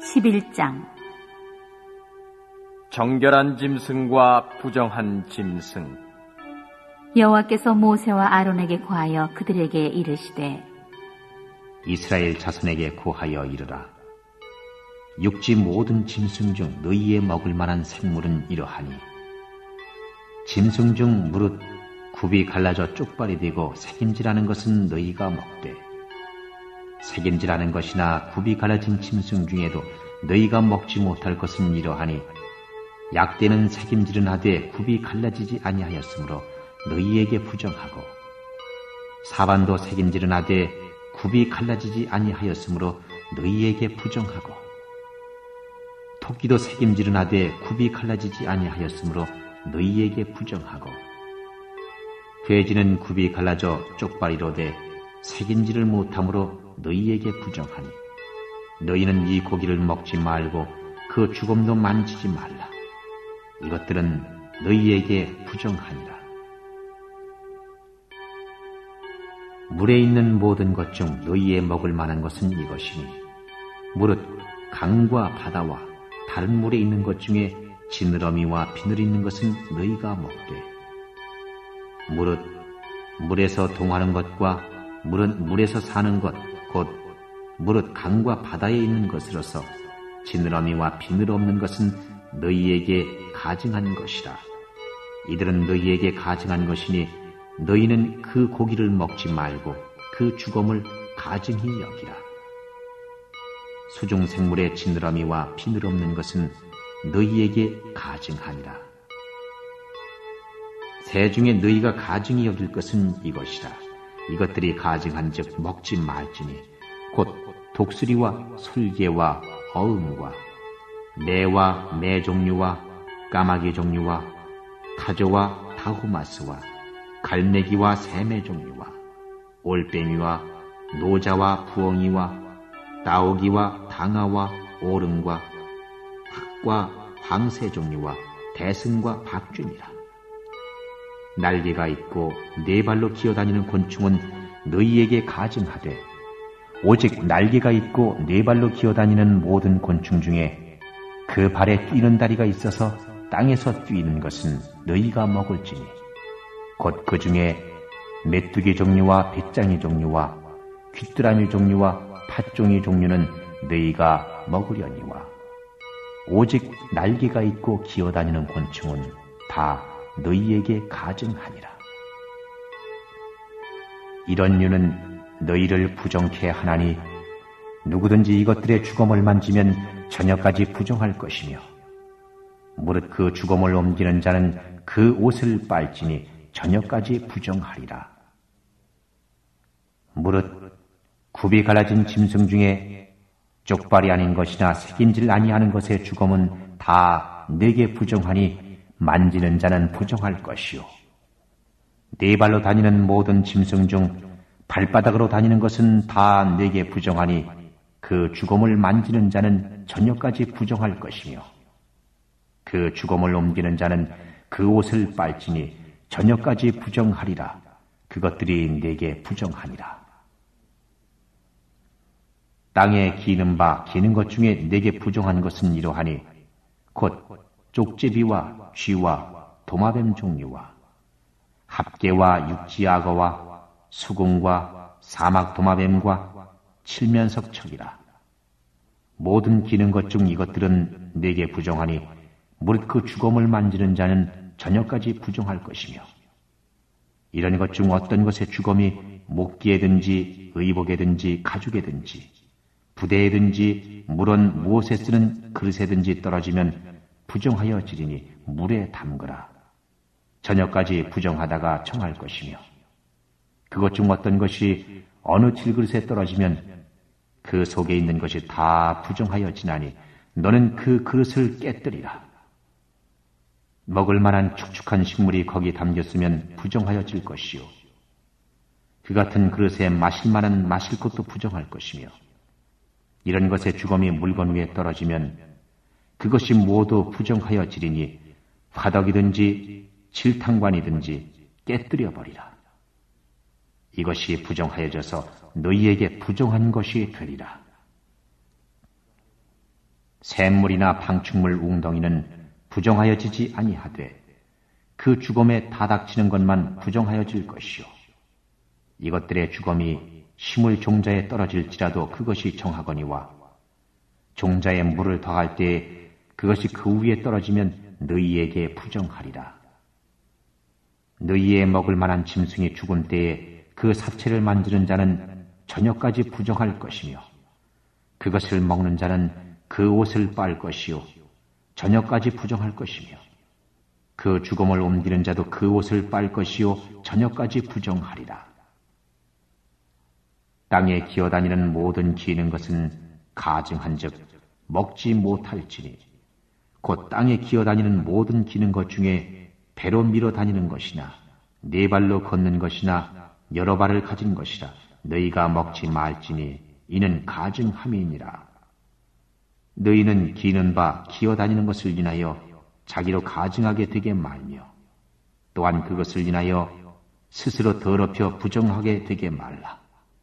11장 정결한 짐승과 부정한 짐승. 여호와께서 모세와 아론에게 고하여 그들에게 이르시되 이스라엘 자손에게 고하여 이르라. 육지 모든 짐승 중 너희의 먹을 만한 생물은 이러하니 짐승 중 무릇 굽이 갈라져 쪽발이 되고 새김질하는 것은 너희가 먹되 새김질하는 것이나 굽이 갈라진 짐승 중에도 너희가 먹지 못할 것은 이러하니 약대는 새김질은 하되 굽이 갈라지지 아니하였으므로 너희에게 부정하고 사반도 새김질은 하되 굽이 갈라지지 아니하였으므로 너희에게 부정하고 토끼도 새김질은 하되 굽이 갈라지지 아니하였으므로 너희에게 부정하고 돼지는 굽이 갈라져 쪽발이로 돼 새김질을 못함으로 너희에게 부정하니 너희는 이 고기를 먹지 말고 그 주검도 만지지 말라. 이것들은 너희에게 부정하니라. 물에 있는 모든 것 중 너희의 먹을 만한 것은 이것이니 무릇 강과 바다와 다른 물에 있는 것 중에 지느러미와 비늘 있는 것은 너희가 먹되 무릇 물에서 동하는 것과 물은 물에서 사는 것 곧 무릇 강과 바다에 있는 것으로서 지느러미와 비늘 없는 것은 너희에게 가증한 것이라. 이들은 너희에게 가증한 것이니 너희는 그 고기를 먹지 말고 그 주검을 가증히 여기라. 수중 생물의 지느러미와 비늘 없는 것은 너희에게 가증하니라. 새 중에 너희가 가증히 여길 것은 이것이라. 이것들이 가증한즉 먹지 말지니 곧 독수리와 솔개와 어음과 매와 매 종류와 까마귀 종류와 타조와 다호마스와 갈매기와 새매 종류와 올빼미와 노자와 부엉이와 따오기와 당아와 오름과 닭과 황새 종류와 대승과 박쥐니라. 날개가 있고 네 발로 기어다니는 곤충은 너희에게 가증하되 오직 날개가 있고 네 발로 기어다니는 모든 곤충 중에 그 발에 뛰는 다리가 있어서 땅에서 뛰는 것은 너희가 먹을지니 곧 그 중에 메뚜기 종류와 배짱이 종류와 귀뚜라미 종류와 팥종이 종류는 너희가 먹으려니와 오직 날개가 있고 기어다니는 곤충은 다 너희에게 가증하니라. 이런 유는 너희를 부정케 하나니 누구든지 이것들의 주검을 만지면 저녁까지 부정할 것이며 무릇 그 주검을 옮기는 자는 그 옷을 빨지니 저녁까지 부정하리라. 무릇 굽이 갈라진 짐승 중에 쪽발이 아닌 것이나 새김질 아니하는 것의 주검은 다 내게 부정하니 만지는 자는 부정할 것이요 네 발로 다니는 모든 짐승 중 발바닥으로 다니는 것은 다 내게 부정하니 그 주검을 만지는 자는 저녁까지 부정할 것이며 그 주검을 옮기는 자는 그 옷을 빨지니 저녁까지 부정하리라. 그것들이 내게 부정하니라. 땅에 기는 바 기는 것 중에 내게 부정한 것은 이러하니 곧 쪽제비와 쥐와 도마뱀 종류와 합개와 육지악어와 수궁과 사막 도마뱀과 칠면석척이라. 모든 기는 것 중 이것들은 내게 부정하니 무릇 그 주검을 만지는 자는 저녁까지 부정할 것이며 이런 것 중 어떤 것의 주검이 목기에든지 의복에든지 가죽에든지 부대에든지 물론 무엇에 쓰는 그릇에든지 떨어지면 부정하여 지리니 물에 담그라. 저녁까지 부정하다가 청할 것이며 그것 중 어떤 것이 어느 질그릇에 떨어지면 그 속에 있는 것이 다 부정하여 지나니 너는 그 그릇을 깨뜨리라. 먹을 만한 축축한 식물이 거기 담겼으면 부정하여 질 것이요 그 같은 그릇에 마실 만한 마실 것도 부정할 것이며 이런 것의 주검이 물건 위에 떨어지면 그것이 모두 부정하여 지리니 화덕이든지 질탕관이든지 깨뜨려 버리라. 이것이 부정하여져서 너희에게 부정한 것이 되리라. 샘물이나 방충물 웅덩이는 부정하여지지 아니하되 그 죽음에 다닥치는 것만 부정하여질 것이요. 이것들의 죽음이 식물 종자에 떨어질지라도 그것이 정하거니와 종자에 물을 더할 때에 그것이 그 위에 떨어지면 너희에게 부정하리라. 너희의 먹을 만한 짐승이 죽은 때에 그 사체를 만지는 자는 저녁까지 부정할 것이며 그것을 먹는 자는 그 옷을 빨 것이요 저녁까지 부정할 것이며 그 죽음을 옮기는 자도 그 옷을 빨 것이요 저녁까지 부정하리라. 땅에 기어다니는 모든 기는 것은 가증한즉 먹지 못할지니 곧 땅에 기어다니는 모든 기는 것 중에 배로 밀어 다니는 것이나 네 발로 걷는 것이나 여러 발을 가진 것이라 너희가 먹지 말지니 이는 가증함이니라. 너희는 기는 바 기어다니는 것을 인하여 자기로 가증하게 되게 말며 또한 그것을 인하여 스스로 더럽혀 부정하게 되게 말라.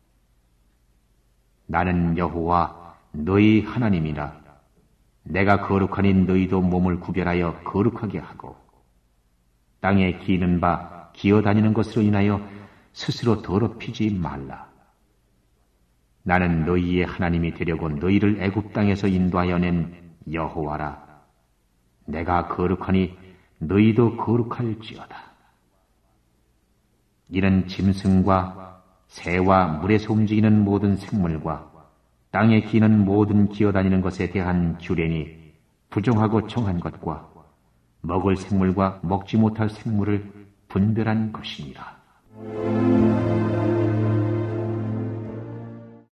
나는 여호와 너희 하나님이라. 내가 거룩하니 너희도 몸을 구별하여 거룩하게 하고 땅에 기는 바 기어다니는 것으로 인하여 스스로 더럽히지 말라. 나는 너희의 하나님이 되려고 너희를 애굽 땅에서 인도하여 낸 여호와라. 내가 거룩하니 너희도 거룩할지어다. 이는 짐승과 새와 물에서 움직이는 모든 생물과 땅에 기는 모든 기어다니는 것에 대한 규례니 부정하고 정한 것과 먹을 생물과 먹지 못할 생물을 분별한 것이니라.